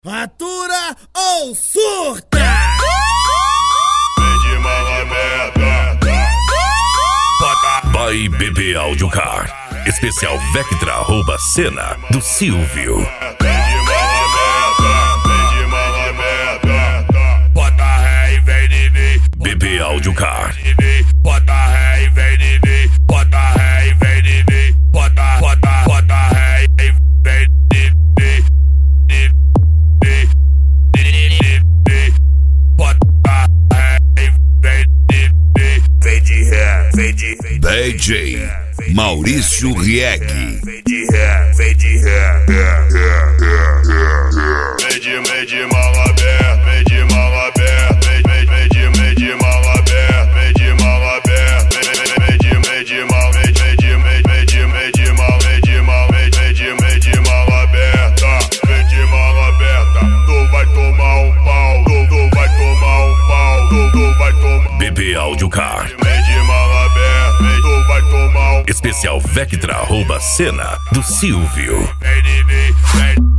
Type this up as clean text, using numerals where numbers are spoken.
Fatura ou surta? Vem de mala aberta. By BB Audiocar. Especial Vectra rouba cena do Silvio. Vem de mala aberta. Bota ré e vem de mim. BB Audiocar. Bota ré e vem de mim. Bota ré e vem de mim. Bota ré e vem de mim. Bota ré e vem de mim. Vem de ré, vem de DJ Maurício Rieg. Vem de ré, vem de ré. Vem de mala aberta, vem de mala aberta, vem de mala aberta, vem de mala aberta, vem de mala, vem de mala aberta, vem de mala aberta. Tu vai tomar um pau, tu vai tomar um pau, tu vai tomar. BB Audiocar. Vem de mala aberta, tu vai tomar um. Especial Vectra rouba cena do Silvio. Vem de mim, vem.